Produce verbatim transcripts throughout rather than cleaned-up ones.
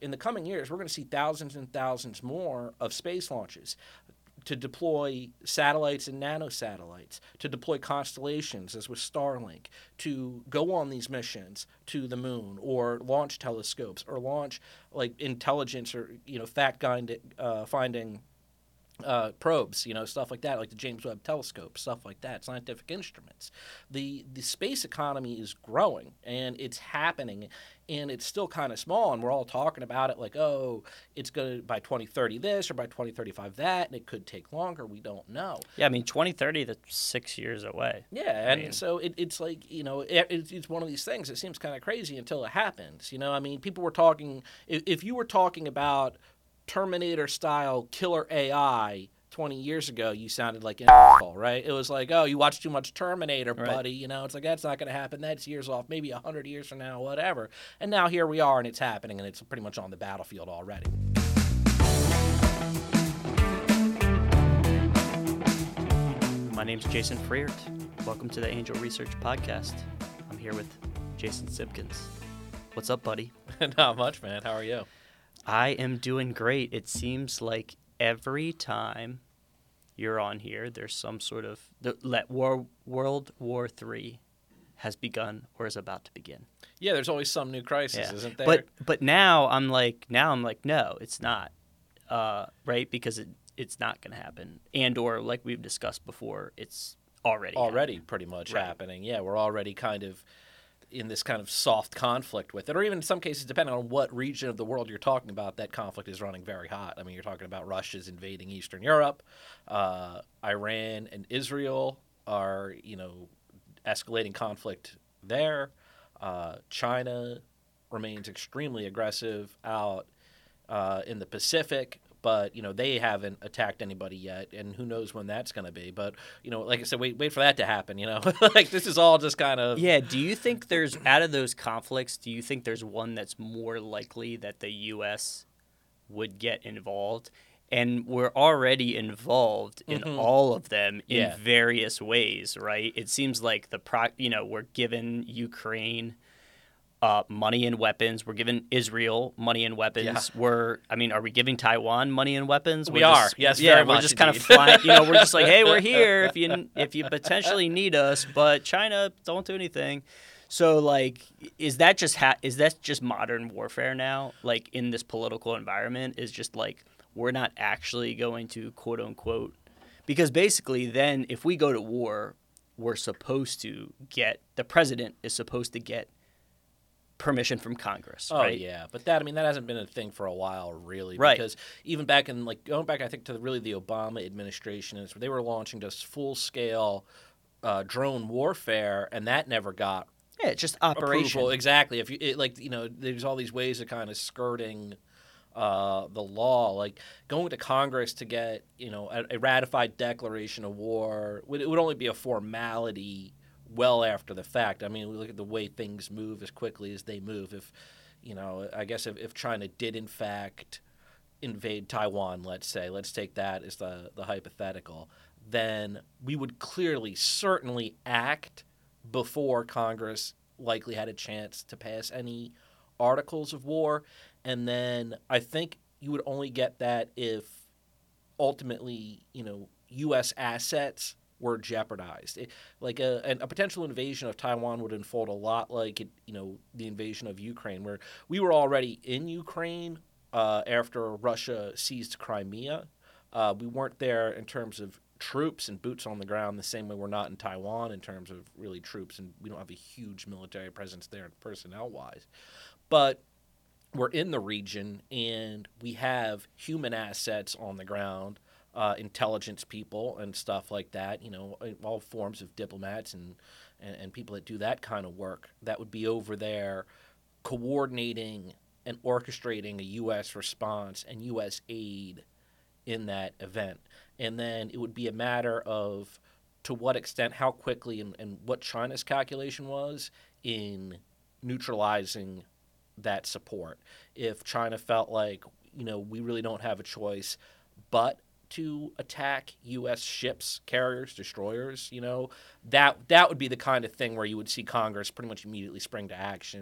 in the coming years, we're going to see thousands and thousands more of space launches to deploy satellites and nanosatellites, to deploy constellations, as with Starlink, to go on these missions to the moon, or launch telescopes, or launch like intelligence or you know fact uh, finding uh, probes, you know stuff like that, like the James Webb Telescope, stuff like that, scientific instruments. The the space economy is growing and it's happening, and it's still kind of small, and we're all talking about it like, oh, it's going to by twenty thirty this or by twenty thirty-five that, and it could take longer. We don't know. Yeah, I mean, twenty thirty, that's six years away. Yeah, I and mean, so it, it's like, you know, it, it's it's one of these things that seems kind of crazy until it happens. You know, I mean, people were talking, if, if you were talking about Terminator-style killer A I twenty years ago, you sounded like an asshole, right? It was like, oh, you watch too much Terminator, Right. buddy. You know, it's like, that's not going to happen. That's years off, maybe one hundred years from now, whatever. And now here we are, and it's happening, and it's pretty much on the battlefield already. My name's Jason Freert. Welcome to the Angel Research Podcast. I'm here with Jason Simpkins. What's up, buddy? Not much, man. How are you? I am doing great. It seems like every time you're on here, there's some sort of the let war, World War Three has begun or is about to begin. Yeah, there's always some new crisis, Yeah. isn't there? But but now I'm like now I'm like no, it's not, uh, right? Because it it's not going to happen, and or like we've discussed before, it's already already happening. pretty much Right. happening. Yeah, we're already kind of in this kind of soft conflict with it, or even in some cases, depending on what region of the world you're talking about, that conflict is running very hot. I mean, you're talking about Russia's invading Eastern Europe, uh, Iran and Israel are, you know, escalating conflict there. Uh, China remains extremely aggressive out uh, in the Pacific. But, you know, they haven't attacked anybody yet, and who knows when that's going to be. But, you know, like I said, wait wait for that to happen, you know. Like, this is all just kind of... Yeah, do you think there's, out of those conflicts, do you think there's one that's more likely that the U S would get involved? And we're already involved in Mhm. all of them in Yeah. various ways, right? It seems like the pro, you know, we're giving Ukraine uh, money and weapons. We're giving Israel money and weapons. Yeah. We're, I mean, are we giving Taiwan money and weapons? We We're are. just- Yes, yeah, very we're much just kind of indeed. flying. You know, we're just like, hey, we're here if you if you potentially need us, but China, don't do anything. So, like, is that just ha- is that just modern warfare now? Like, in this political environment, is just like we're not actually going to quote unquote, because basically, then if we go to war, we're supposed to get the president is supposed to get permission from Congress, Oh, right? yeah. But that, I mean, that hasn't been a thing for a while, really. Right. Because even back in, like, going back, I think, to the, really the Obama administration, is they were launching just full-scale uh, drone warfare, and that never got Yeah, it's just operation. approval. Exactly. If you it, like, you know, there's all these ways of kind of skirting uh, the law, like going to Congress to get, you know, a, a ratified declaration of war. Would, it would only be a formality well after the fact. I mean, we look at the way things move as quickly as they move. If, you know, I guess if, if China did in fact invade Taiwan, let's say, let's take that as the the hypothetical, then we would clearly, certainly act before Congress likely had a chance to pass any articles of war. And then I think you would only get that if ultimately, you know, U S assets were jeopardized. It, like a, a potential invasion of Taiwan would unfold a lot like, it, you know, the invasion of Ukraine, where we were already in Ukraine uh, after Russia seized Crimea. Uh, we weren't there in terms of troops and boots on the ground the same way we're not in Taiwan in terms of really troops, and we don't have a huge military presence there personnel-wise. But we're in the region, and we have human assets on the ground, uh, intelligence people and stuff like that, you know, all forms of diplomats and, and, and people that do that kind of work that would be over there coordinating and orchestrating a U S response and U S aid in that event. And then it would be a matter of to what extent, how quickly, and, and what China's calculation was in neutralizing that support. If China felt like, you know, we really don't have a choice but to attack U S ships, carriers, destroyers, you know, that that would be the kind of thing where you would see Congress pretty much immediately spring to action.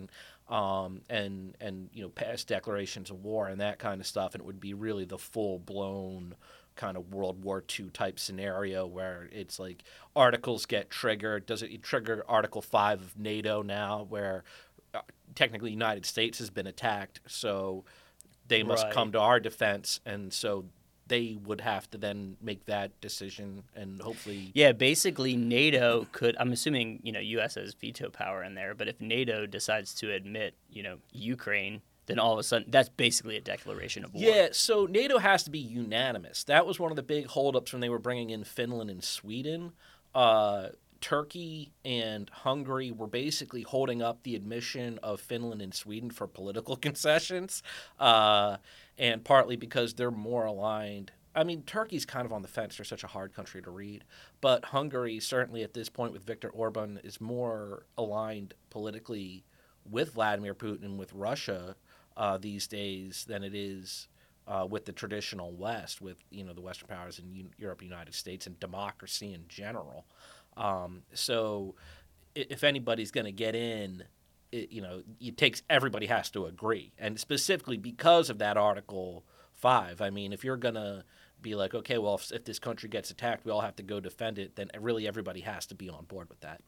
um, and and you know pass declarations of war and that kind of stuff, and it would be really the full blown kind of World War Two type scenario where it's like articles get triggered. Does it trigger Article Five of NATO now, where uh, technically the United States has been attacked, so they must Right. come to our defense, and so they would have to then make that decision, and hopefully, Yeah, basically NATO could, I'm assuming, you know, U S has veto power in there, but if NATO decides to admit, you know, Ukraine, then all of a sudden that's basically a declaration of war. yeah. So NATO has to be unanimous. That was one of the big holdups when they were bringing in Finland and Sweden. Uh, Turkey and Hungary were basically holding up the admission of Finland and Sweden for political concessions, uh, and partly because they're more aligned. I mean, Turkey's kind of on the fence. They're such a hard country to read. But Hungary, certainly at this point with Viktor Orban, is more aligned politically with Vladimir Putin and with Russia uh, these days than it is uh, with the traditional West, with you know the Western powers in U- Europe, United States, and democracy in general. Um, so, i- if anybody's going to get in, it, you know, it takes everybody has to agree, and specifically because of that Article Five. I mean, if you're going to be like, okay, well, if, if this country gets attacked, we all have to go defend it, then really everybody has to be on board with that.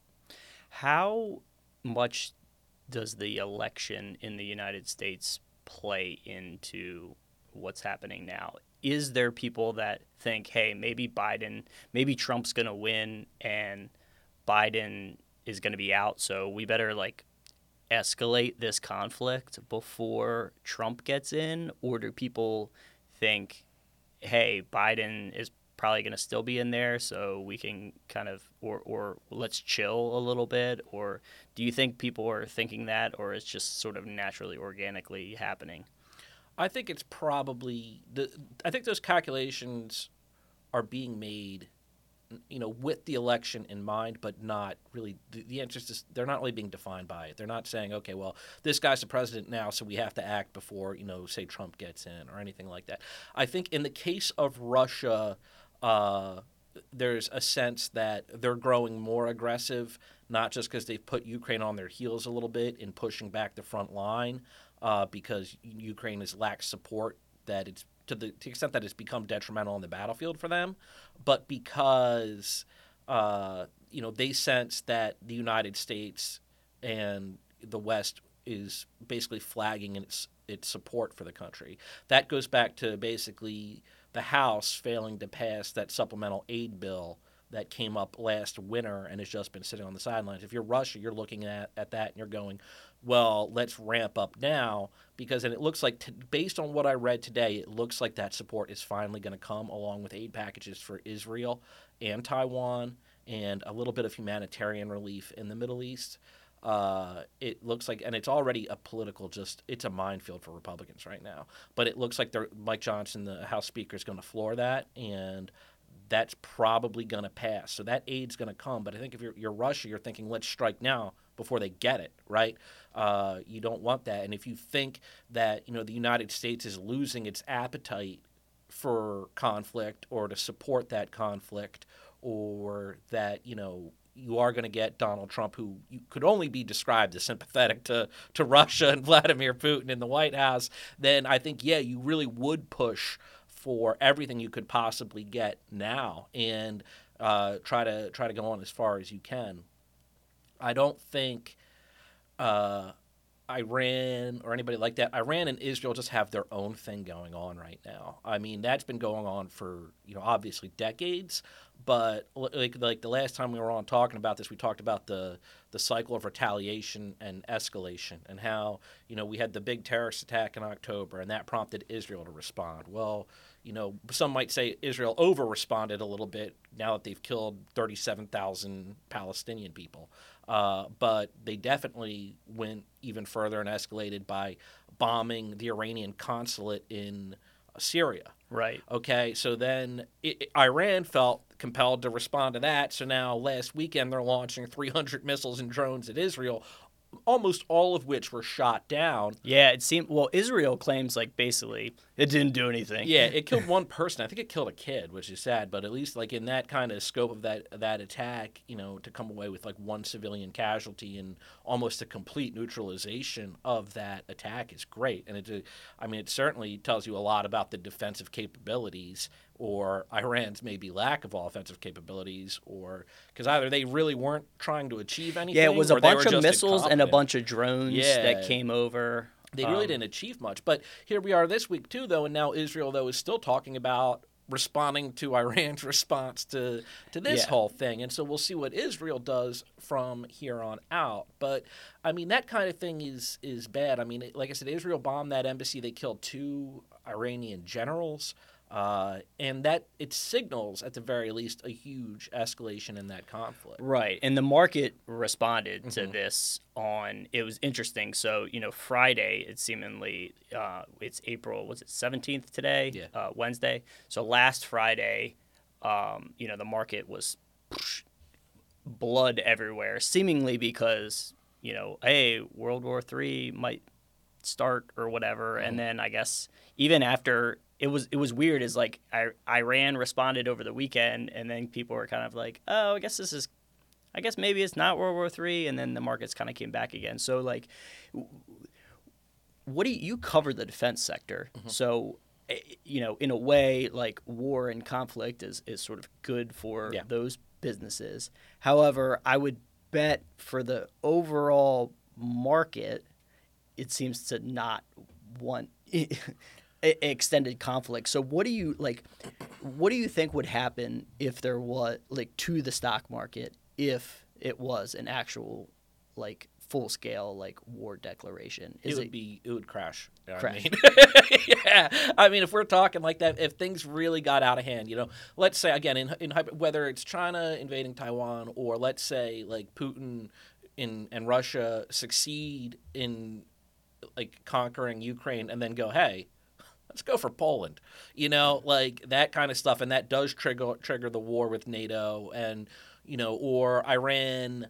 How much does the election in the United States play into what's happening now? Is there people that think, hey, maybe Biden, maybe Trump's going to win and Biden is going to be out, so we better like escalate this conflict before Trump gets in? Or do people think, hey, Biden is probably going to still be in there, so we can kind of, or, or let's chill a little bit? Or do you think people are thinking that, or it's just sort of naturally, organically happening? I think it's probably the. I think those calculations are being made, you know, with the election in mind, but not really. The, the interest is they're not really being defined by it. They're not saying, okay, well, this guy's the president now, so we have to act before you know, say Trump gets in or anything like that. I think in the case of Russia, uh, there's a sense that they're growing more aggressive, not just because they've put Ukraine on their heels a little bit in pushing back the front line, uh, because Ukraine has lacked support that it's to the, to the extent that it's become detrimental on the battlefield for them, but because uh, you know they sense that the United States and the West is basically flagging its its support for the country. That goes back to basically the House failing to pass that supplemental aid bill that came up last winter and has just been sitting on the sidelines. If you're Russia, you're looking at, at that and you're going, well, let's ramp up now because and it looks like, t- based on what I read today, it looks like that support is finally going to come along with aid packages for Israel and Taiwan and a little bit of humanitarian relief in the Middle East. Uh, it looks like, and it's already a political, just it's a minefield for Republicans right now. But it looks like they're, Mike Johnson, the House Speaker, is going to floor that, and that's probably going to pass. So that aid's going to come. But I think if you're, you're Russia, you're thinking, let's strike now before they get it, right? Uh, you don't want that. And if you think that, you know, the United States is losing its appetite for conflict or to support that conflict, or that, you know, you are going to get Donald Trump, who you could only be described as sympathetic to, to Russia and Vladimir Putin in the White House, then I think, yeah, you really would push for everything you could possibly get now and uh, try to try to go on as far as you can. I don't think uh, Iran or anybody like that. Iran and Israel just have their own thing going on right now. I mean, that's been going on for, you know, obviously decades. But like like the last time we were on talking about this, we talked about the the cycle of retaliation and escalation, and how, you know, we had the big terrorist attack in October, and that prompted Israel to respond. Well, you know, some might say Israel over responded a little bit now that they've killed thirty-seven thousand Palestinian people. Uh, but they definitely went even further and escalated by bombing the Iranian consulate in Syria. Right. Okay, so then it, Iran felt compelled to respond to that. So now last weekend they're launching three hundred missiles and drones at Israel, almost all of which were shot down. Yeah, it seemed. Well, Israel claims like basically it didn't do anything. Yeah, it killed one person. I think it killed a kid, which is sad. But at least like in that kind of scope of that that attack, you know, to come away with like one civilian casualty and almost a complete neutralization of that attack is great. And it, I mean, it certainly tells you a lot about the defensive capabilities or Iran's maybe lack of offensive capabilities, or because either they really weren't trying to achieve anything. Yeah, it was or a they bunch were of just missiles and a incompetent. bunch of drones Yeah. that came over. They really Um, didn't achieve much. But here we are this week, too, though, and now Israel, though, is still talking about responding to Iran's response to, to this Yeah. whole thing. And so we'll see what Israel does from here on out. But, I mean, that kind of thing is, is bad. I mean, like I said, Israel bombed that embassy. They killed two Iranian generals. Uh, and that it signals, at the very least, a huge escalation in that conflict. Right, and the market responded to Mhm. this on. It was interesting. So you know, Friday, it seemingly uh, it's April. Was it seventeenth today? Yeah. Uh, Wednesday. So last Friday, um, you know, the market was blood everywhere, seemingly because you know, hey, World War Three might start or whatever, Mhm. and then I guess even after. It was it was weird. Is like I, Iran responded over the weekend, and then people were kind of like, "Oh, I guess this is, I guess maybe it's not World War Three," and then the markets kind of came back again. So like, what do you, you cover the defense sector? Mhm. So, eh, you know, in a way, like war and conflict is is sort of good for Yeah. those businesses. However, I would bet for the overall market, it seems to not want. Extended conflict. So what do you like what do you think would happen if there was like to the stock market if it was an actual like full scale like war declaration? It Is would it, be it would crash. You know what Crash. I mean? Yeah, I mean, if we're talking like that, if things really got out of hand, you know, let's say again in in hypo- whether it's China invading Taiwan or let's say like Putin in and Russia succeed in like conquering Ukraine and then go, hey, let's go for Poland, you know, like that kind of stuff, and that does trigger trigger the war with NATO, and you know, or Iran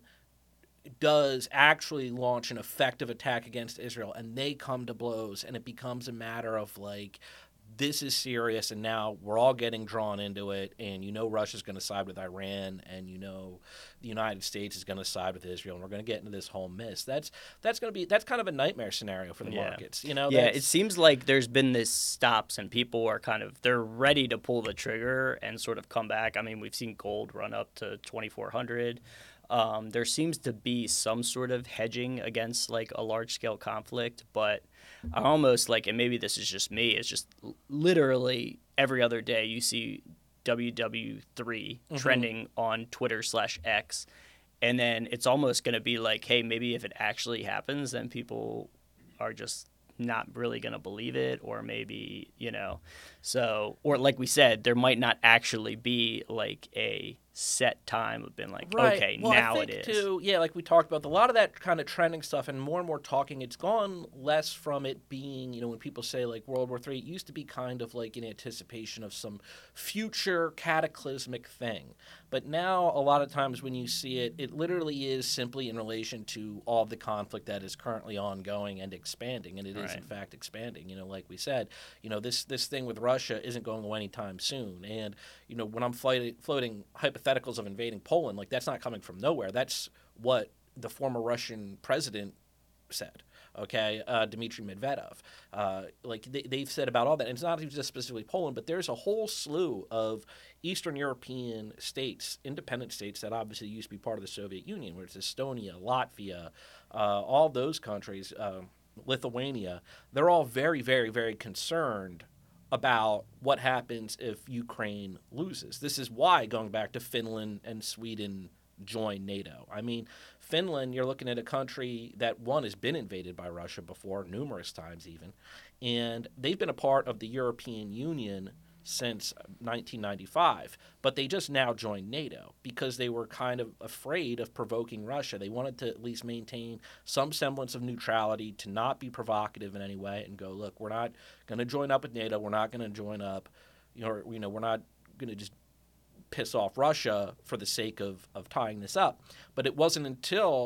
does actually launch an effective attack against Israel, and they come to blows, and it becomes a matter of like, this is serious, and now we're all getting drawn into it, and you know Russia's going to side with Iran, and you know the United States is going to side with Israel, and we're going to get into this whole mess. That's that's going to be that's kind of a nightmare scenario for the Yeah. markets, you know. yeah, that's- it seems like there's been this stops and people are kind of they're ready to pull the trigger and sort of come back. I mean, we've seen gold run up to twenty-four hundred. Um, there seems to be some sort of hedging against like a large scale conflict, but I almost like, and maybe this is just me, it's just l- literally every other day you see W W three Mhm. trending on Twitter slash X, and then it's almost going to be like, hey, maybe if it actually happens, then people are just not really going to believe it, or maybe, you know, so, or like we said, there might not actually be like a set time of being like, Right. okay, well, now I think it is. Too, yeah, like we talked about, a lot of that kind of trending stuff and more and more talking, it's gone less from it being, you know, when people say like World War Three, it used to be kind of like in anticipation of some future cataclysmic thing. But now a lot of times when you see it, it literally is simply in relation to all of the conflict that is currently ongoing and expanding. And it is, Right. in fact, expanding. You know, like we said, you know, this, this thing with Russia isn't going away anytime soon. And, you know, when I'm floating, floating hypotheticals of invading Poland, like that's not coming from nowhere. That's what the former Russian president said. Okay, uh, Dmitry Medvedev. Uh, like they, they've said about all that, and it's not even just specifically Poland, but there's a whole slew of Eastern European states, independent states that obviously used to be part of the Soviet Union, where it's Estonia, Latvia, uh, all those countries, uh, Lithuania. They're all very, very, very concerned about what happens if Ukraine loses. This is why, going back to Finland and Sweden, join NATO. I mean, Finland, you're looking at a country that, one, has been invaded by Russia before, numerous times even, and they've been a part of the European Union since nineteen ninety-five, but they just now joined NATO because they were kind of afraid of provoking Russia. They wanted to at least maintain some semblance of neutrality, to not be provocative in any way, and go, look, we're not going to join up with NATO. We're not going to join up, you know, you know, we're not going to just piss off Russia for the sake of, of tying this up. But it wasn't until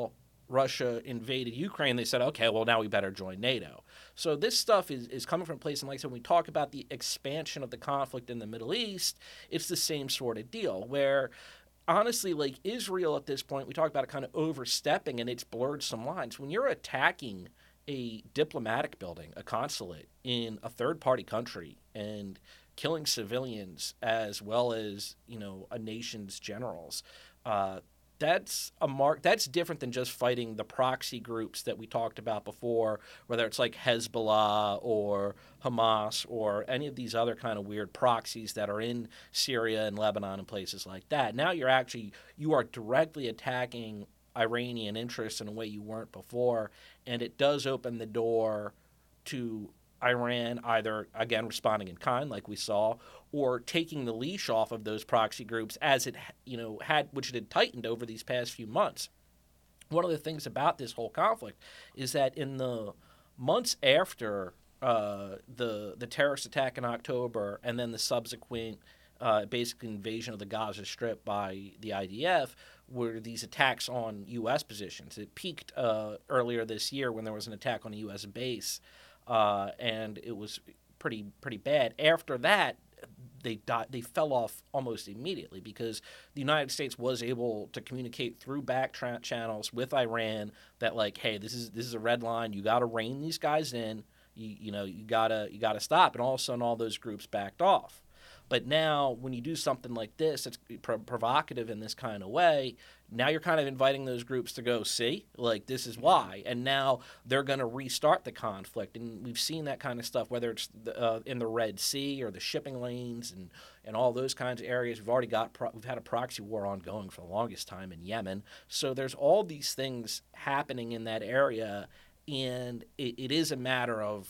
Russia invaded Ukraine, they said, okay, well, now we better join NATO. So this stuff is, is coming from a place, and like I said, when we talk about the expansion of the conflict in the Middle East, it's the same sort of deal where, honestly, like Israel at this point, we talk about it kind of overstepping, and it's blurred some lines. When you're attacking a diplomatic building, a consulate in a third-party country, and killing civilians as well as, you know, a nation's generals, uh, that's a mark. That's different than just fighting the proxy groups that we talked about before, whether it's like Hezbollah or Hamas or any of these other kind of weird proxies that are in Syria and Lebanon and places like that. Now you're actually, you are directly attacking Iranian interests in a way you weren't before, and it does open the door to Iran either, again, responding in kind like we saw, or taking the leash off of those proxy groups as it, you know, had, which it had tightened over these past few months. One of the things about this whole conflict is that in the months after uh, the the terrorist attack in October and then the subsequent uh, basic invasion of the Gaza Strip by the I D F, were these attacks on U S positions. It peaked uh, earlier this year when there was an attack on a U S base, uh, and it was pretty pretty bad. After that, they died, they fell off almost immediately because the United States was able to communicate through back tra- channels with Iran that, like, hey, this is this is a red line. You got to rein these guys in. You you know you gotta you gotta stop. And all of a sudden, all those groups backed off. But now, when you do something like this, it's pro- provocative in this kind of way. Now you're kind of inviting those groups to go, see, like, this is why. And now they're going to restart the conflict. And we've seen that kind of stuff, whether it's the, uh, in the Red Sea or the shipping lanes and, and all those kinds of areas. We've already got, pro- we've had a proxy war ongoing for the longest time in Yemen. So there's all these things happening in that area. And it, it is a matter of,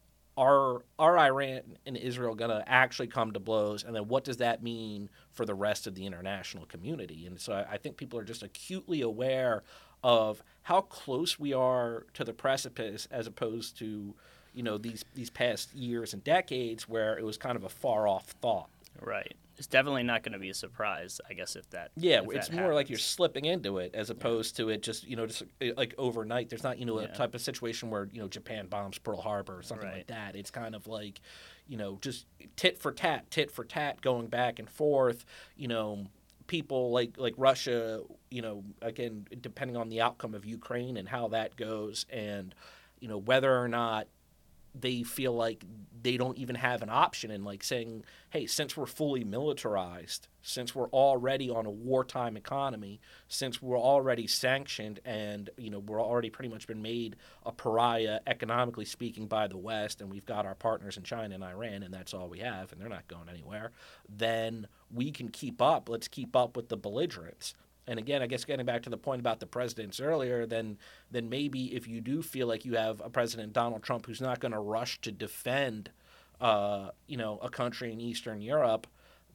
Are are Iran and Israel going to actually come to blows? And then what does that mean for the rest of the international community? And so I, I think people are just acutely aware of how close we are to the precipice as opposed to, you know, these, these past years and decades where it was kind of a far-off thought. Right. It's definitely not going to be a surprise, I guess, if that Yeah, if it's that more happens. like you're slipping into it as opposed yeah. to it just, you know, just like overnight. There's not, you know, a yeah. type of situation where, you know, Japan bombs Pearl Harbor or something right. like that. It's kind of like, you know, just tit for tat, tit for tat, going back and forth, you know, people like, like Russia, you know, again, depending on the outcome of Ukraine and how that goes and, you know, whether or not they feel like they don't even have an option in, like, saying, hey, since we're fully militarized, since we're already on a wartime economy, since we're already sanctioned and, you know, we're already pretty much been made a pariah economically speaking by the West, and we've got our partners in China and Iran, and that's all we have, and they're not going anywhere, then we can keep up. Let's keep up with the belligerents. And again, I guess getting back to the point about the presidents earlier, then then maybe if you do feel like you have a president, Donald Trump, who's not going to rush to defend, uh, you know, a country in Eastern Europe,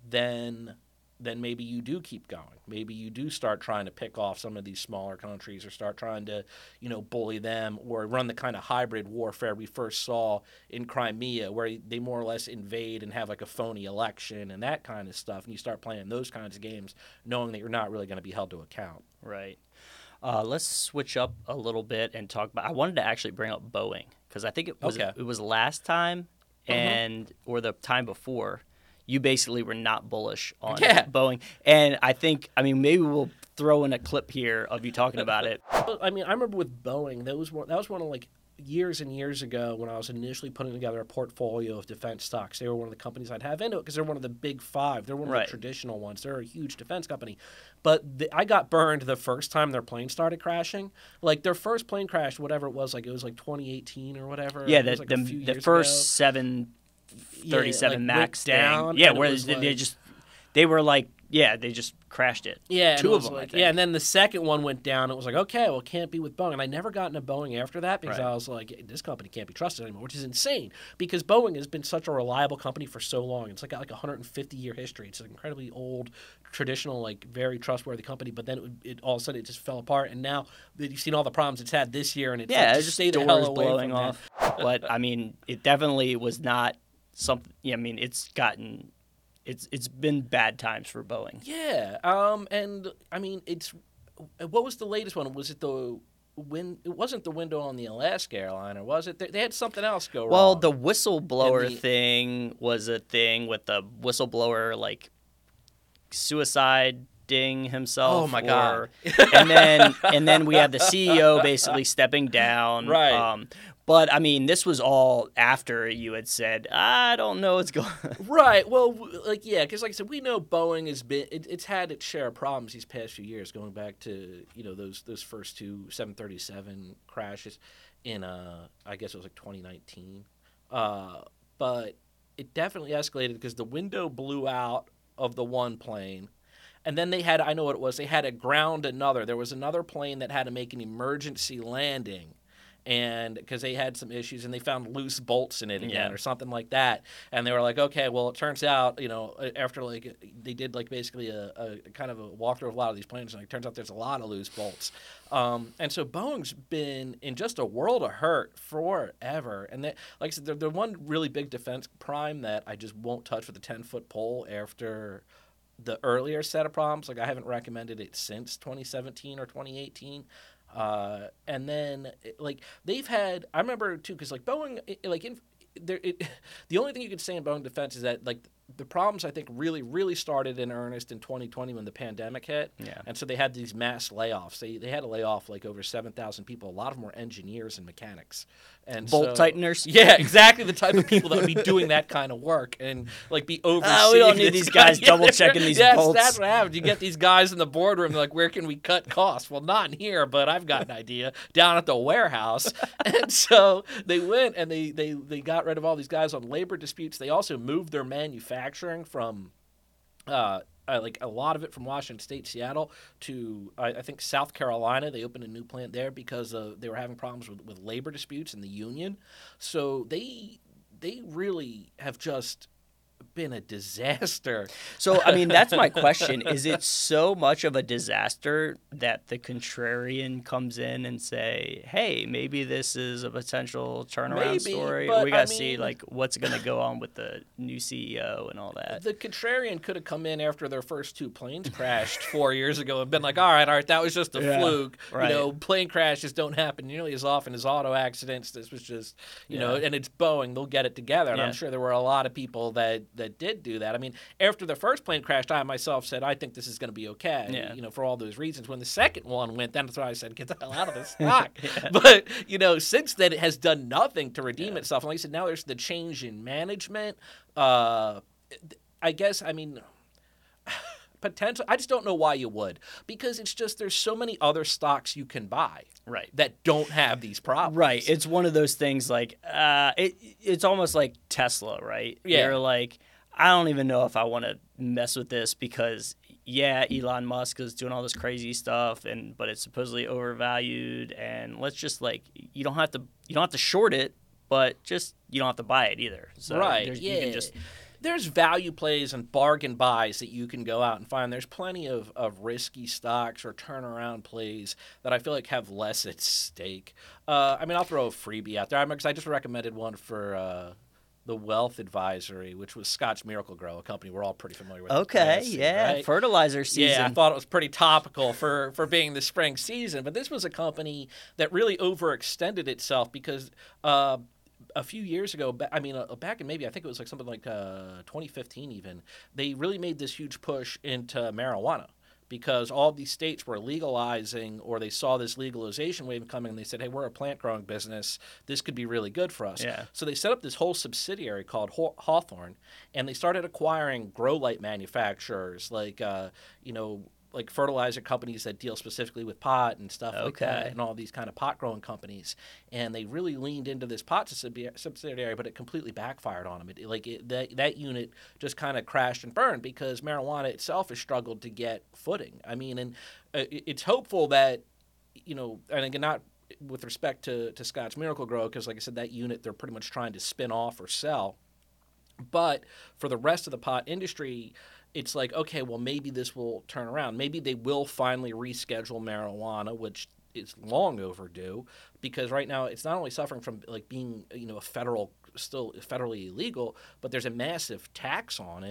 then then maybe you do keep going. Maybe you do start trying to pick off some of these smaller countries or start trying to, you know, bully them or run the kind of hybrid warfare we first saw in Crimea where they more or less invade and have like a phony election and that kind of stuff. And you start playing those kinds of games knowing that you're not really going to be held to account. Right. Uh, let's switch up a little bit and talk about – I wanted to actually bring up Boeing because I think it was okay. it was last time and mm-hmm. or the time before – you basically were not bullish on yeah. Boeing. And I think, I mean, maybe we'll throw in a clip here of you talking about it. I mean, I remember with Boeing, that was one, that was one of, like, years and years ago when I was initially putting together a portfolio of defense stocks. They were one of the companies I'd have into it because they're one of the big five. They're one of right. the traditional ones. They're a huge defense company. But the, I got burned the first time their plane started crashing. Like, their first plane crash, whatever it was, like, it was like twenty eighteen or whatever. Yeah, it the, was like the, a few the years first ago. seven thirty-seven yeah, like, Max down. thing. Yeah, and where they, like, they just they were like, yeah, they just crashed it. Yeah, two of them. them. Like, I think. Yeah, and then the second one went down. It was like, okay, well, it can't be with Boeing. And I never got into Boeing after that because right. I was like, this company can't be trusted anymore, which is insane because Boeing has been such a reliable company for so long. It's like got like a one hundred fifty year history. It's an incredibly old, traditional, like very trustworthy company. But then it, it all of a sudden it just fell apart. And now that you've seen all the problems it's had this year, and it's yeah, like, just just stay the doors hell away blowing from off. that. But I mean, it definitely was not something. Yeah, I mean, it's gotten. It's it's been bad times for Boeing. Yeah, um, and I mean, it's what was the latest one? Was it the when it wasn't the window on the Alaska airliner, was it? They, they had something else go Well, wrong. the whistleblower the- thing was a thing with the whistleblower like suiciding himself. Oh, my or- God. and then and then we had the C E O basically stepping down. Right. Um, but I mean, this was all after you had said, I don't know what's going on. Right. Well, w- like yeah, because like I said, we know Boeing has been it, it's had its share of problems these past few years, going back to you know those those first two seven thirty-seven crashes in uh I guess it was like twenty nineteen. Uh, but it definitely escalated because the window blew out of the one plane. And then they had, I know what it was, they had to ground another. There was another plane that had to make an emergency landing. And because they had some issues and they found loose bolts in it again Yeah. or something like that. And they were like, okay, well, it turns out, you know, after like they did like basically a, a kind of a walkthrough of a lot of these planes, and like, it turns out there's a lot of loose bolts. Um, and so Boeing's been in just a world of hurt forever. And they, like I said, the, the one really big defense prime that I just won't touch with a ten foot pole after the earlier set of problems. Like I haven't recommended it since twenty seventeen or twenty eighteen. Uh, and then like they've had, I remember too, because like Boeing, it, like in, there, it, the only thing you could say in Boeing defense is that like the problems I think really really started in earnest in twenty twenty when the pandemic hit. Yeah. And so they had these mass layoffs. They they had to lay off like over seven thousand people. A lot of them were engineers and mechanics. And Bolt so, tighteners? Yeah, exactly the type of people that would be doing that kind of work and like be overseeing. Ah, we don't need this these kind- guys double-checking these yes, bolts. that's what happens. You get these guys in the boardroom, they're like, where can we cut costs? Well, not in here, but I've got an idea down at the warehouse. And so they went and they, they, they got rid of all these guys on labor disputes. They also moved their manufacturing from uh, uh, like a lot of it from Washington State, Seattle, to I, I think South Carolina. They opened a new plant there because uh, they were having problems with, with labor disputes in the union. So they they really have just been a disaster. So, I mean, that's my question. Is it so much of a disaster that the contrarian comes in and say, hey, maybe this is a potential turnaround Maybe, story? but, we got to I see, mean- like, what's going to go on with the new C E O and all that. The contrarian could have come in after their first two planes crashed four years ago and been like, all right, all right, that was just a Yeah, fluke. right. You know, plane crashes don't happen nearly as often as auto accidents. This was just, you know, Yeah. and it's Boeing. They'll get it together. And Yeah. I'm sure there were a lot of people that, that did do that. I mean, after the first plane crashed, I myself said, I think this is going to be okay, Yeah. you know, for all those reasons. When the second one went, then that's why I said, get the hell out of this stock. But, you know, since then, it has done nothing to redeem Yeah. itself. And like I said, now there's the change in management. Uh, I guess, I mean, potential. I just don't know why you would, because it's just there's so many other stocks you can buy Right. that don't have these problems. Right. It's one of those things like uh, it. It's almost like Tesla, right? Yeah. You're like, I don't even know if I want to mess with this because yeah, Elon Musk is doing all this crazy stuff, and but it's supposedly overvalued, and let's just like you don't have to you don't have to short it, but just you don't have to buy it either. So Right. there's- Yeah. You can just There's value plays and bargain buys that you can go out and find. There's plenty of, of risky stocks or turnaround plays that I feel like have less at stake. Uh, I mean, I'll throw a freebie out there. I because I just recommended one for uh, the Wealth Advisory, which was Scotch Miracle Grow, a company we're all pretty familiar with. okay. Classic, Yeah. right? Fertilizer season. Yeah, I thought it was pretty topical for, for being the spring season. But this was a company that really overextended itself because uh, a few years ago, ba- I mean, uh, back in maybe I think it was like something like uh, twenty fifteen even, they really made this huge push into marijuana. Because all these states were legalizing, or they saw this legalization wave coming, and they said, "Hey, we're a plant growing business. This could be really good for us." Yeah. So they set up this whole subsidiary called Haw- Hawthorne, and they started acquiring grow light manufacturers, like uh, you know, like fertilizer companies that deal specifically with pot and stuff like that, Okay. and all these kind of pot growing companies. And they really leaned into this pot subsidi- subsidiary, but it completely backfired on them. It, like it, that that unit just kind of crashed and burned because marijuana itself has struggled to get footing. I mean, and uh, it- it's hopeful that, you know, and again, not with respect to to Scotch Miracle Grow, because like I said, that unit they're pretty much trying to spin off or sell. But for the rest of the pot industry, it's like, okay, well, maybe this will turn around. Maybe they will finally reschedule marijuana, which is long overdue, because right now it's not only suffering from like being, you know, a federal, still federally illegal, but there's a massive tax on it.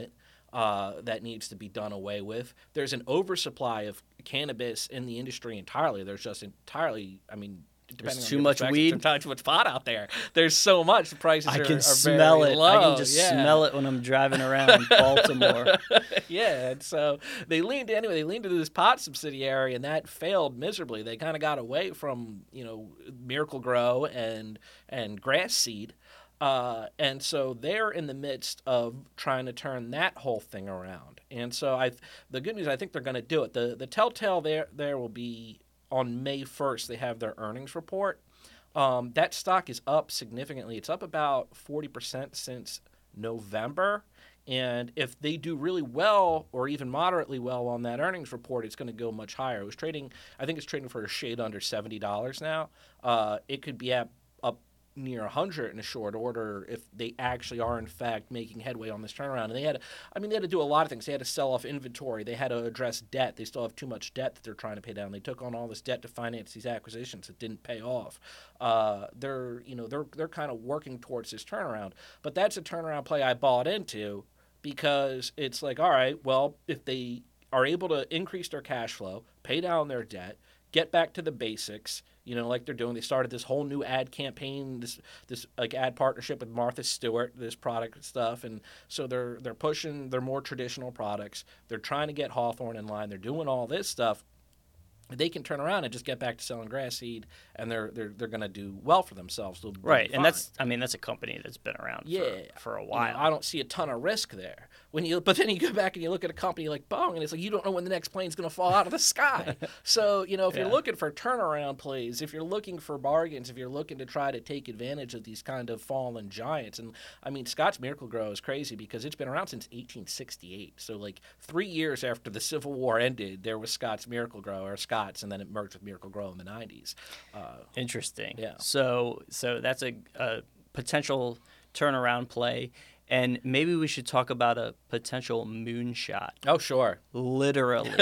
uh, that needs to be done away with. There's an oversupply of cannabis in the industry entirely. There's just entirely, I mean, depending There's on too your much perspective, weed. there's too much pot out there. There's so much. The prices I are, can are smell very it. low. I can just yeah. smell it when I'm driving around Baltimore. yeah, and so they leaned anyway. They leaned into this pot subsidiary, and that failed miserably. They kind of got away from you know Miracle Grow and and Grass Seed, uh, and so they're in the midst of trying to turn that whole thing around. And so I, the good news, I think they're going to do it. the The telltale there there will be on May first. They have their earnings report. Um, that stock is up significantly. It's up about forty percent since November. And if they do really well or even moderately well on that earnings report, it's going to go much higher. It was trading, I think it's trading for a shade under seventy dollars now. Uh, it could be at up near one hundred in a short order if they actually are in fact making headway on this turnaround. And they had, I mean, they had to do a lot of things. They had to sell off inventory. They had to address debt. They still have too much debt that they're trying to pay down. They took on all this debt to finance these acquisitions that didn't pay off. Uh, they're, you know, they're they're kind of working towards this turnaround. But that's a turnaround play I bought into because it's like, all right, well, if they are able to increase their cash flow, pay down their debt, get back to the basics, you know, like they're doing. They started this whole new ad campaign, this this like ad partnership with Martha Stewart, this product stuff, and so they're they're pushing their more traditional products. They're trying to get Hawthorne in line. They're doing all this stuff. They can turn around and just get back to selling grass seed, and they're they're they're going to do well for themselves. They'll, they'll Right, be and fine. that's I mean that's a company that's been around Yeah, for, for a You while. know, I don't see a ton of risk there. When you, but then you go back and you look at a company like Boeing, and it's like you don't know when the next plane's going to fall out of the sky. So you know, if Yeah. you're looking for turnaround plays, if you're looking for bargains, if you're looking to try to take advantage of these kind of fallen giants, and I mean Scott's Miracle Grow is crazy because it's been around since eighteen sixty-eight. So like three years after the Civil War ended, there was Scott's Miracle Grow or Scott's, and then it merged with Miracle Grow in the nineties. Uh, Interesting. Yeah. So so that's a, a potential turnaround play, and maybe we should talk about a potential moonshot. oh sure. Literally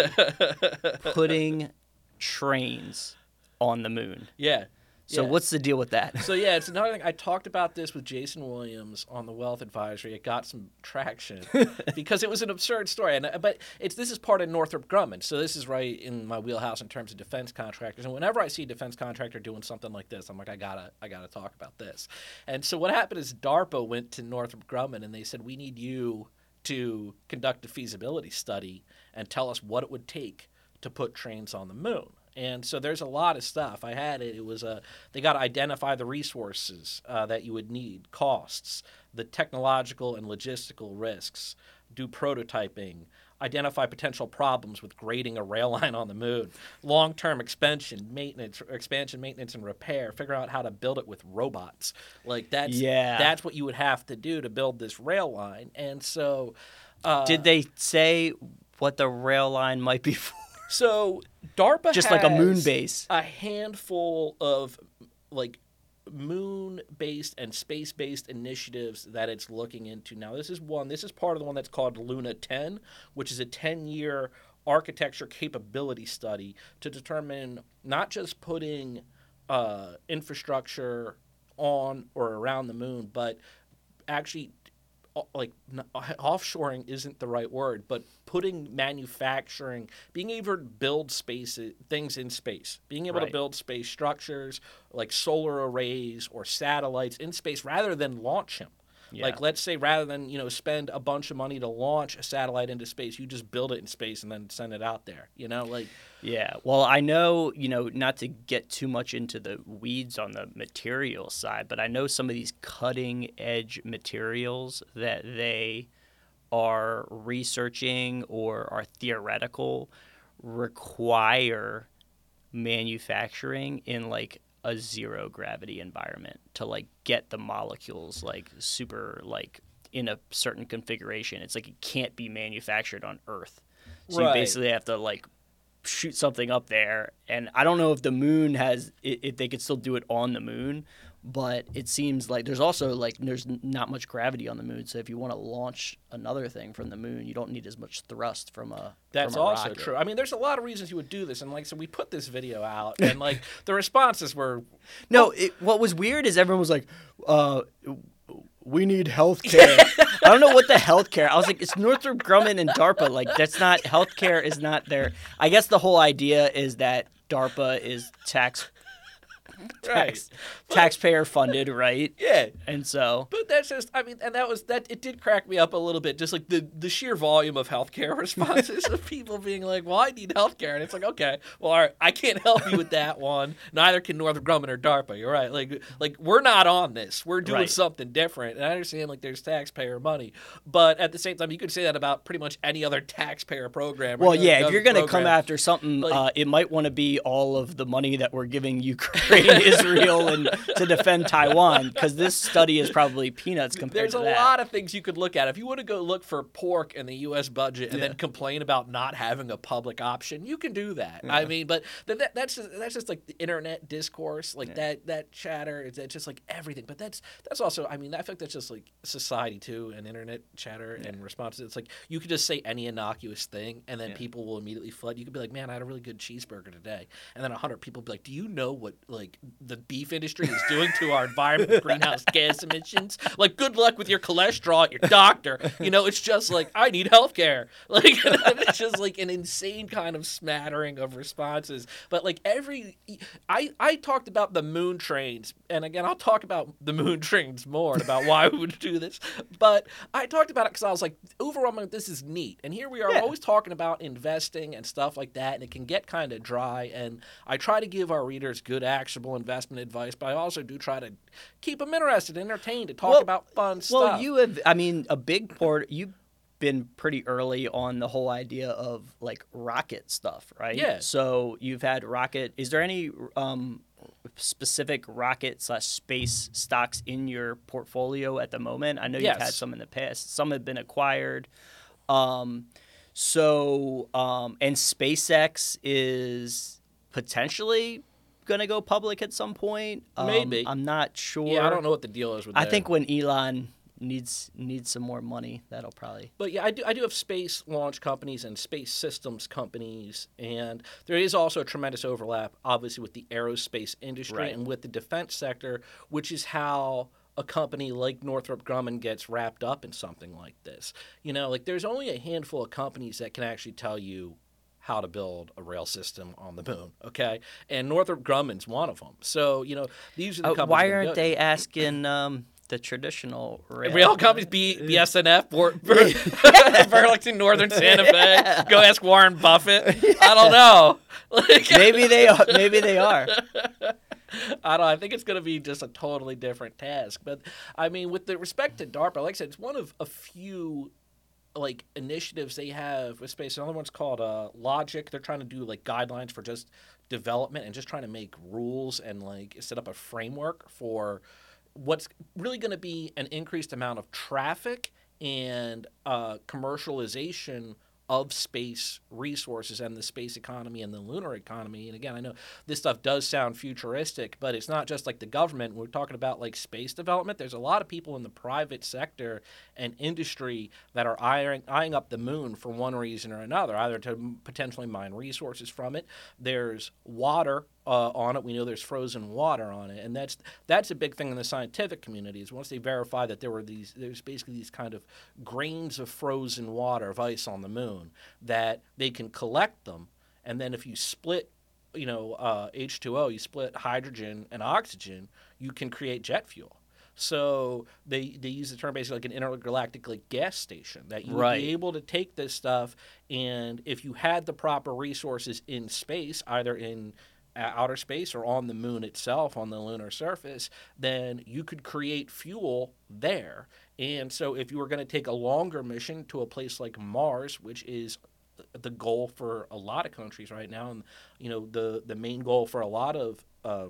putting trains on the moon. Yeah. So Yeah. what's the deal with that? So yeah, it's another thing. I talked about this with Jason Williams on the Wealth Advisory. It got some traction because it was an absurd story. And but it's this is part of Northrop Grumman, so this is right in my wheelhouse in terms of defense contractors. And whenever I see a defense contractor doing something like this, I'm like, I gotta, I gotta talk about this. And so what happened is DARPA went to Northrop Grumman and they said, we need you to conduct a feasibility study and tell us what it would take to put trains on the moon. And so there's a lot of stuff. I had it. It was a. They got to identify the resources uh, that you would need, costs, the technological and logistical risks, do prototyping, identify potential problems with grading a rail line on the moon, long-term expansion, maintenance, expansion, maintenance, and repair. Figure out how to build it with robots. Like that's Yeah. that's what you would have to do to build this rail line. And so, uh, Did they say what the rail line might be for? So DARPA Just like a moon has base. a handful of like moon-based and space-based initiatives that it's looking into. Now, this is one. This is part of the one that's called Luna ten, which is a ten-year architecture capability study to determine not just putting uh, infrastructure on or around the moon, but actually like offshoring isn't the right word, but putting manufacturing, being able to build space things in space, being able Right. to build space structures like solar arrays or satellites in space rather than launch them. Yeah. Like, let's say rather than, you know, spend a bunch of money to launch a satellite into space, you just build it in space and then send it out there, you know, like. Yeah. Well, I know, you know, not to get too much into the weeds on the material side, but I know some of these cutting edge materials that they are researching or are theoretical require manufacturing in like a zero gravity environment to like get the molecules like super like in a certain configuration. It's like it can't be manufactured on Earth. So Right. you basically have to like shoot something up there. And I don't know if the moon has if they could still do it on the moon, but it seems like there's also like there's not much gravity on the moon. So if you want to launch another thing from the moon, you don't need as much thrust from a That's from a also rocket. true. I mean, there's a lot of reasons you would do this, and like, so we put this video out, and like the responses were No, it, what was weird is everyone was like, uh, we need healthcare. I don't know what the healthcare. I was like, it's Northrop Grumman and DARPA. Like, that's not healthcare. Is not there. I guess the whole idea is that DARPA is tax. Tax, Right. taxpayer funded, right? Yeah. And so, But that's just, I mean, and that was, that, it did crack me up a little bit, just like the, the sheer volume of healthcare responses of people being like, well, I need healthcare. And it's like, okay, well, all right, I can't help you with that one. Neither can Northrop Grumman or DARPA. You're right. Like, like we're not on this. We're doing Right. something different. And I understand, like, there's taxpayer money. But at the same time, you could say that about pretty much any other taxpayer program. or well, any yeah, other if you're going to come program. after something, Like- uh, it might want to be all of the money that we're giving Ukraine, Israel, and to defend Taiwan, because this study is probably peanuts compared There's to a that. lot of things you could look at. If you want to go look for pork in the U S budget and Yeah. then complain about not having a public option, you can do that. I mean, but th- that, that's just, that's just like the internet discourse, like Yeah. that that chatter. It's it's just like everything. But that's that's also, I mean, I think that's just like society too, and internet chatter and responses. It's like you could just say any innocuous thing, and then Yeah. people will immediately flood. You could be like, "Man, I had a really good cheeseburger today," and then a hundred people will be like, "Do you know what like the beef industry is doing to our environment with greenhouse gas emissions? Like, good luck with your cholesterol at your doctor." You know, it's just like, I need health care. Like, it's just like an insane kind of smattering of responses. But like every, I, I talked about the moon trains, and again, I'll talk about the moon trains more and about why we would do this. But I talked about it because I was like, overall, I'm like, this is neat. And here we are Yeah. always talking about investing and stuff like that, and it can get kind of dry. And I try to give our readers good, actionable investment advice, but I also do try to keep them interested, entertained, to talk Well- about fun Well, stuff. you have, I mean, a big part, you've been pretty early on the whole idea of like rocket stuff, right? Yeah. So you've had rocket, is there any um, specific rocket slash space stocks in your portfolio at the moment? I know you've had Yes. some in the past. Some have been acquired. Um, so, um, and SpaceX is potentially going to go public at some point. Um, Maybe. I'm not sure. Yeah, I don't know what the deal is with I that. think when Elon needs needs some more money, that'll probably. But yeah, I do. I do have space launch companies and space systems companies, and there is also a tremendous overlap, obviously, with the aerospace industry Right. and with the defense sector, which is how a company like Northrop Grumman gets wrapped up in something like this. You know, like there's only a handful of companies that can actually tell you how to build a rail system on the moon. Okay, and Northrop Grumman's one of them. So you know, these are the Uh, companies. why that aren't go- they asking um, the traditional rail, Rail companies, B, BSNF, Bur- Bur- Burlington Northern Santa Fe. Go ask Warren Buffett. I don't know. Like, Maybe they are. Maybe they are. I don't. I think it's going to be just a totally different task. But I mean, with the respect to DARPA, like I said, it's one of a few like initiatives they have with space. Another one's called uh, Logic. They're trying to do like guidelines for just development and just trying to make rules and like set up a framework for what's really going to be an increased amount of traffic and uh, commercialization of space resources and the space economy and the lunar economy. And again, I know this stuff does sound futuristic, but it's not just like the government. We're talking about like space development. There's a lot of people in the private sector and industry that are eyeing, eyeing up the moon for one reason or another, either to m- potentially mine resources from it. There's water uh, on it. We know there's frozen water on it, and that's that's a big thing in the scientific community. Is once they verify that there were these, there's basically these kind of grains of frozen water, of ice on the moon, that they can collect them, and then if you split, you know, uh, H two O, you split hydrogen and oxygen, you can create jet fuel. So they they use the term basically like an intergalactic like gas station, that you would Right. be able to take this stuff, and if you had the proper resources in space, either in uh, outer space or on the moon itself, on the lunar surface, then you could create fuel there. And so if you were going to take a longer mission to a place like Mars, which is the goal for a lot of countries right now, and you know the the main goal for a lot of uh,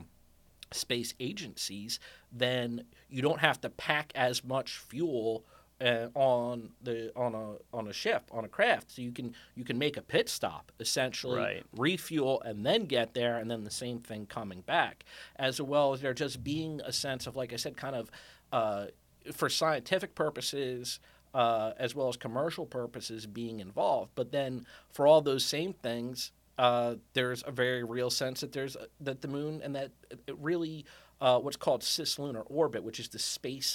space agencies, then you don't have to pack as much fuel uh, on the on a on a ship, on a craft. So you can you can make a pit stop, essentially, Right. refuel, and then get there, and then the same thing coming back. As well as there just being a sense of, like I said, kind of uh, for scientific purposes, uh, as well as commercial purposes being involved. But then for all those same things, uh, there's a very real sense that there's that the moon and that it really uh, what's called cislunar orbit, which is the space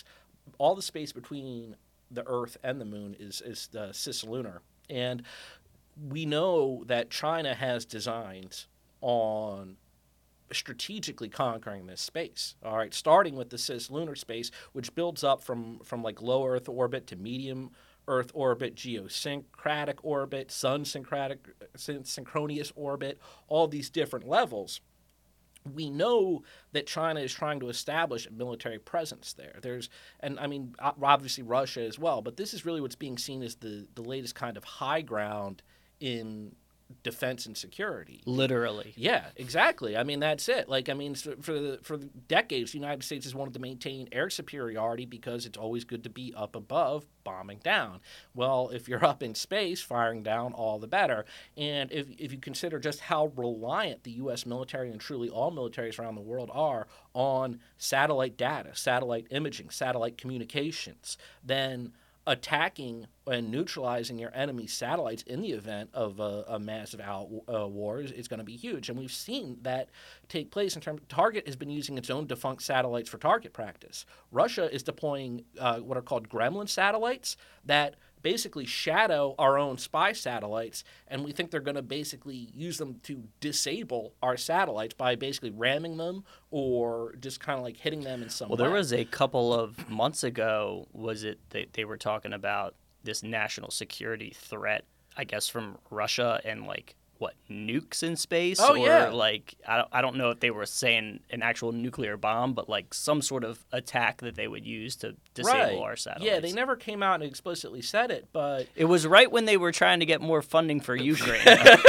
all the space between the Earth and the Moon is is the cislunar, and we know that China has designs on strategically conquering this space. All right, starting with the cislunar space, which builds up from from like low Earth orbit to medium Earth orbit, geosyncratic orbit, sun syncratic synchronous orbit, all these different levels. We know that China is trying to establish a military presence there. There's, and I mean, obviously Russia as well, but this is really what's being seen as the, the latest kind of high ground in defense and security. Literally. Yeah, exactly. I mean, that's it. Like, I mean, for the, for decades, the United States has wanted to maintain air superiority because it's always good to be up above, bombing down. Well, if you're up in space, firing down, all the better. And if, if you consider just how reliant the U S military and truly all militaries around the world are on satellite data, satellite imaging, satellite communications, then attacking and neutralizing your enemy's satellites in the event of a, a massive out, uh, war is, is going to be huge. And we've seen that take place in terms Target has been using its own defunct satellites for target practice. Russia is deploying uh, what are called Gremlin satellites that basically shadow our own spy satellites, and we think they're going to basically use them to disable our satellites by basically ramming them or just kind of like hitting them in some well, way. Well, there was a couple of months ago, was it, they, they were talking about this national security threat, I guess, from Russia and, like, what, nukes in space? Oh, or, yeah. like, I don't, I don't know if they were saying an actual nuclear bomb, but, like, some sort of attack that they would use to disable right. our satellites. Yeah, they never came out and explicitly said it, but... It was right when they were trying to get more funding for Ukraine.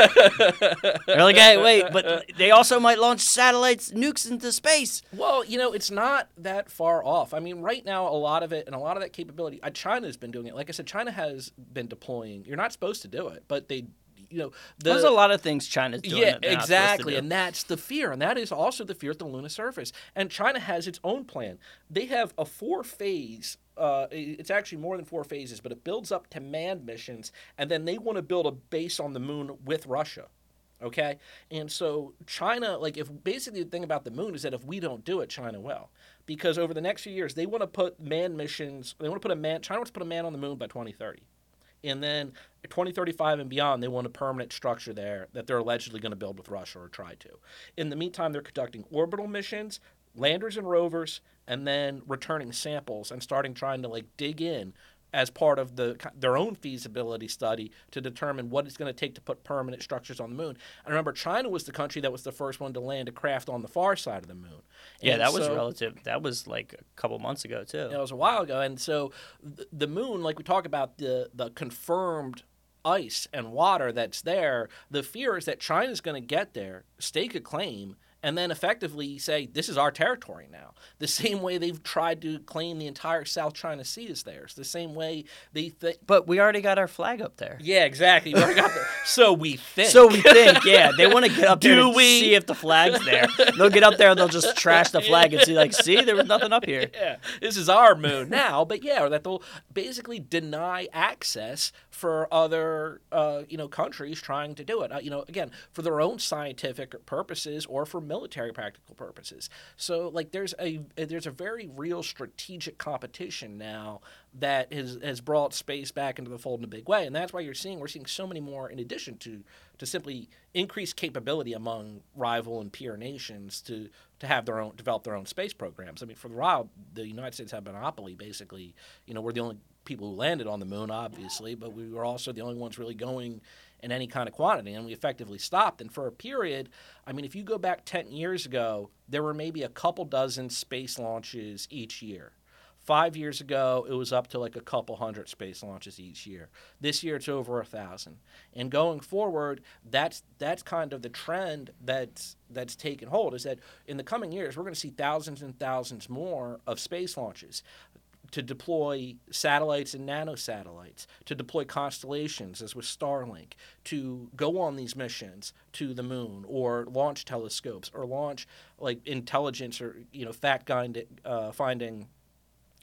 They're like, hey, wait, but they also might launch satellites, nukes into space. Well, you know, it's not that far off. I mean, right now, a lot of it and a lot of that capability, uh, China's been doing it. Like I said, China has been deploying. You're not supposed to do it, but they... You know, the, there's a lot of things China's doing. Yeah, that they're exactly, not and that's the fear, and that is also the fear at the lunar surface. And China has its own plan. They have a four-phase. Uh, it's actually more than four phases, but it builds up to manned missions, and then they want to build a base on the moon with Russia. Okay, and so China, like, if basically the thing about the moon is that if we don't do it, China will, because over the next few years they want to put manned missions. They want to put a man. China wants to put a man on the moon by twenty thirty. And then twenty thirty-five and beyond, they want a permanent structure there that they're allegedly going to build with Russia or try to. In the meantime, they're conducting orbital missions, landers and rovers, and then returning samples and starting trying to like dig in as part of the their own feasibility study to determine what it's going to take to put permanent structures on the moon. And remember, China was the country that was the first one to land a craft on the far side of the moon. Yeah, and that so, was relative. That was like a couple months ago, too. It was a while ago. And so th- the moon, like we talk about the the confirmed ice and water that's there, the fear is that China's going to get there, stake a claim, and then effectively say, this is our territory now. The same way they've tried to claim the entire South China Sea is theirs. The same way they think. But we already got our flag up there. Yeah, exactly. We already got the... So we think. So we think, yeah. They want to get up there Do and we? see if the flag's there. They'll get up there and they'll just trash the flag and see, like, see, there was nothing up here. Yeah, this is our moon now. But yeah, or that they'll basically deny access for other, uh, you know, countries trying to do it. Uh, you know, again, for their own scientific purposes or for military practical purposes. So, like, there's a there's a very real strategic competition now that has has brought space back into the fold in a big way, and that's why you're seeing we're seeing so many more, in addition to to simply increase capability among rival and peer nations to to have their own develop their own space programs. I mean, for a while, the United States had a monopoly. Basically, you know, we're the only people who landed on the moon, obviously, but we were also the only ones really going in any kind of quantity, and we effectively stopped. And for a period, I mean, if you go back ten years ago, there were maybe a couple dozen space launches each year. Five years ago, it was up to like a couple hundred space launches each year. This year, it's over a thousand. And going forward, that's that's kind of the trend that's that's taken hold. Is that in the coming years, we're going to see thousands and thousands more of space launches to deploy satellites and nanosatellites, to deploy constellations, as with Starlink, to go on these missions to the moon, or launch telescopes, or launch like intelligence or you know fact finding. Uh, finding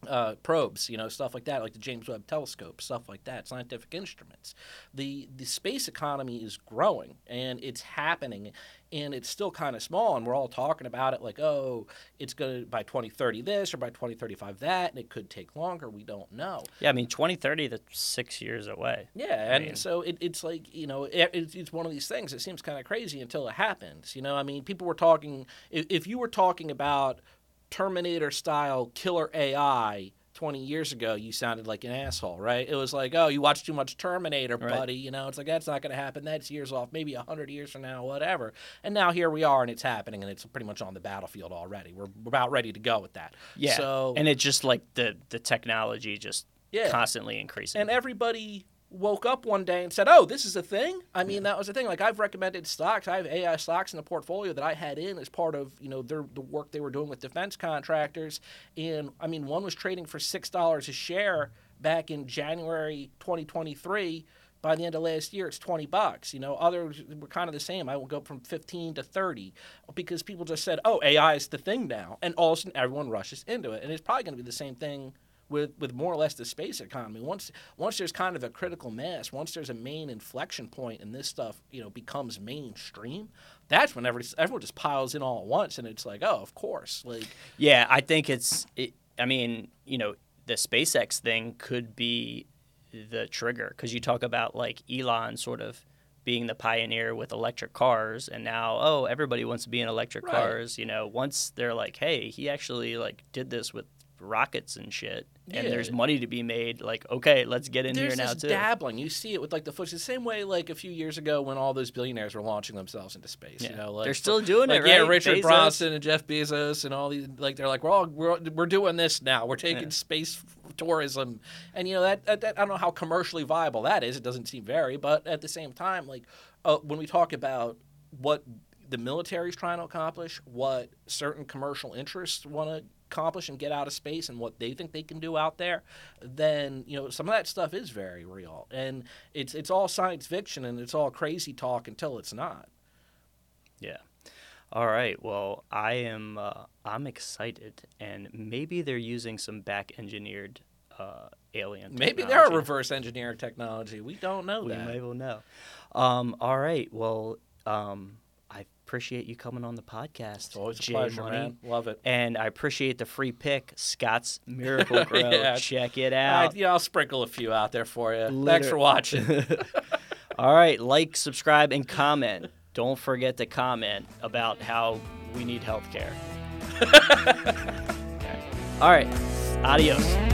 uh, probes, you know, stuff like that, like the James Webb Telescope, stuff like that, scientific instruments. The the space economy is growing, and it's happening, and it's still kind of small, and we're all talking about it like, oh, it's going to, by twenty thirty this, or by twenty thirty-five that, and it could take longer. We don't know. Yeah, I mean, twenty thirty, that's six years away. Yeah, and I mean, so it, it's like, you know, it, it's one of these things. It seems kind of crazy until it happens. You know, I mean, people were talking, if, if you were talking about Terminator-style killer A I twenty years ago, you sounded like an asshole, right? It was like, oh, you watch too much Terminator, Right. buddy. You know, it's like, that's not going to happen. That's years off, maybe one hundred years from now, whatever. And now here we are, and it's happening, and it's pretty much on the battlefield already. We're about ready to go with that. yeah. So, And it's just like the, the technology just yeah. constantly increasing. And everybody woke up one day and said, oh, this is a thing? I mean, that was the thing. Like, I've recommended stocks. I have A I stocks in the portfolio that I had in as part of, you know, their, the work they were doing with defense contractors. And, I mean, one was trading for six dollars a share back in January twenty twenty-three. By the end of last year, it's twenty bucks. You know, others were kind of the same. I will go from fifteen to thirty because people just said, oh, A I is the thing now. And all of a sudden, everyone rushes into it. And it's probably going to be the same thing with, with more or less the space economy. Once once there's kind of a critical mass, once there's a main inflection point and this stuff, you know, becomes mainstream, that's when every, everyone just piles in all at once, and it's like, oh, of course. Like, yeah, I think it's, it, I mean, you know, the SpaceX thing could be the trigger because you talk about like Elon sort of being the pioneer with electric cars, and now, oh, everybody wants to be in electric Right. cars. You know, once they're like, hey, he actually like did this with rockets and shit, and Yeah. there's money to be made. Like, okay, let's get in there's here now this too. dabbling. You see it with like the Fuji. The same way like a few years ago when all those billionaires were launching themselves into space. Yeah. You know, like, They're still doing like, it, yeah, right? Richard Bezos. Branson and Jeff Bezos and all these. Like, they're like, we're all we're, we're doing this now. We're taking Yeah. space tourism, and you know that, that, that I don't know how commercially viable that is. It doesn't seem very, but at the same time, like uh, when we talk about what the military's trying to accomplish, what certain commercial interests want to accomplish and get out of space, and what they think they can do out there, then you know some of that stuff is very real, and it's it's all science fiction and it's all crazy talk until it's not. Yeah. All right. Well, I am. Uh, I'm excited, and maybe they're using some back engineered uh, alien. Maybe technology. they're reverse engineering technology. We don't know We that. may well know. Um, all right. Well, um, I appreciate you coming on the podcast. It's always a Jay pleasure, Money. man. Love it. And I appreciate the free pick, Scott's Miracle Grow. Yeah. Check it I, out. yeah, I'll sprinkle a few out there for you. Liter- Thanks for watching. All right. Like, subscribe, and comment. Don't forget to comment about how we need health care. All right. Adios.